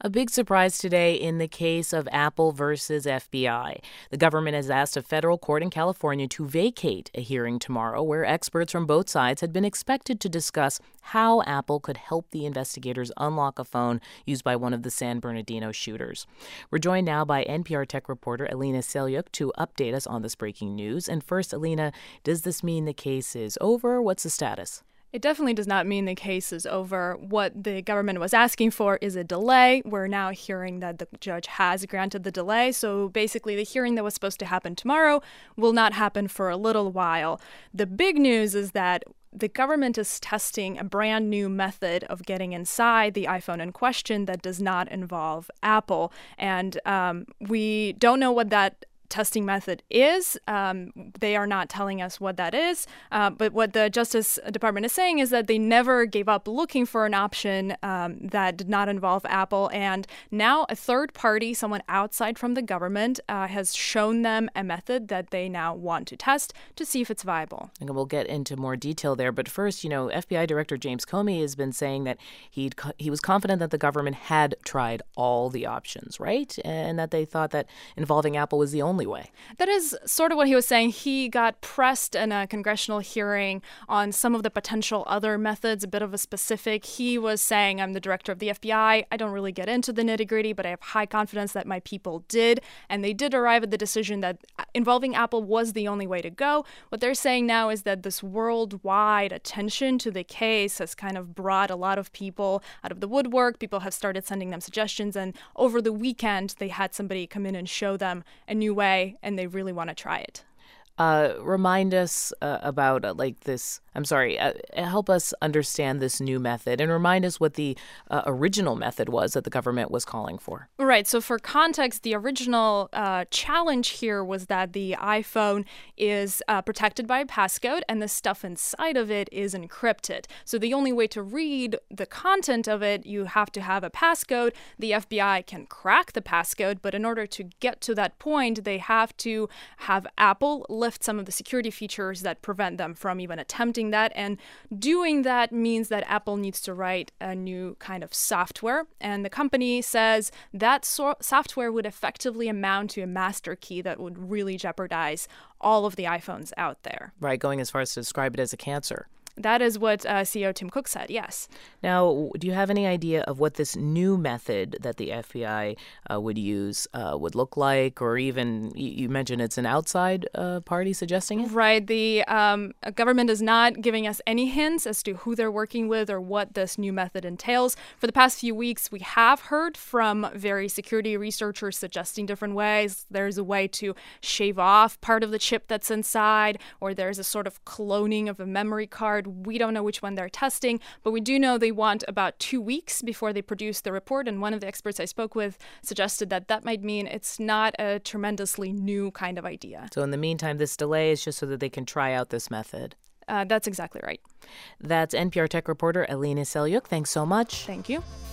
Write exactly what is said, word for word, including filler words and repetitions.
A big surprise today in the case of Apple versus F B I. The government has asked a federal court in California to vacate a hearing tomorrow where experts from both sides had been expected to discuss how Apple could help the investigators unlock a phone used by one of the San Bernardino shooters. We're joined now by N P R tech reporter Alina Selyukh to update us on this breaking news. And first, Alina, does this mean the case is over? What's the status? It definitely does not mean the case is over. What the government was asking for is a delay. We're now hearing that the judge has granted the delay. So basically, the hearing that was supposed to happen tomorrow will not happen for a little while. The big news is that the government is testing a brand new method of getting inside the iPhone in question that does not involve Apple. And um, we don't know what that testing method is. Um, they are not telling us what that is. Uh, but what the Justice Department is saying is that they never gave up looking for an option um, that did not involve Apple. And now a third party, someone outside from the government, uh, has shown them a method that they now want to test to see if it's viable. And we'll get into more detail there. But first, you know, F B I Director James Comey has been saying that he'd, he was confident that the government had tried all the options, right? And that they thought that involving Apple was the only way. That is sort of what he was saying. He got pressed in a congressional hearing on some of the potential other methods, a bit of a specific. He was saying, I'm the director of the F B I. I don't really get into the nitty-gritty, but I have high confidence that my people did. And they did arrive at the decision that involving Apple was the only way to go. What they're saying now is that this worldwide attention to the case has kind of brought a lot of people out of the woodwork. People have started sending them suggestions. And over the weekend, they had somebody come in and show them a new way. And they really want to try it. Uh, remind us uh, about uh, like this. I'm sorry. Uh, help us understand this new method and remind us what the uh, original method was that the government was calling for. Right. So for context, the original uh, challenge here was that the iPhone is uh, protected by a passcode and the stuff inside of it is encrypted. So the only way to read the content of it, you have to have a passcode. The F B I can crack the passcode, but in order to get to that point, they have to have Apple lift some of the security features that prevent them from even attempting that. And doing that means that Apple needs to write a new kind of software. And the company says that so- software would effectively amount to a master key that would really jeopardize all of the iPhones out there. Right, going as far as to describe it as a cancer. That is what uh, C E O Tim Cook said, yes. Now, do you have any idea of what this new method that the F B I uh, would use uh, would look like? Or even, you mentioned it's an outside uh, party suggesting it? Right. The um, government is not giving us any hints as to who they're working with or what this new method entails. For the past few weeks, we have heard from various security researchers suggesting different ways. There's a way to shave off part of the chip that's inside, or there's a sort of cloning of a memory card. We don't know which one they're testing, but we do know they want about two weeks before they produce the report. And one of the experts I spoke with suggested that that might mean it's not a tremendously new kind of idea. So in the meantime, this delay is just so that they can try out this method. Uh, that's exactly right. That's N P R tech reporter Alina Selyukh. Thanks so much. Thank you.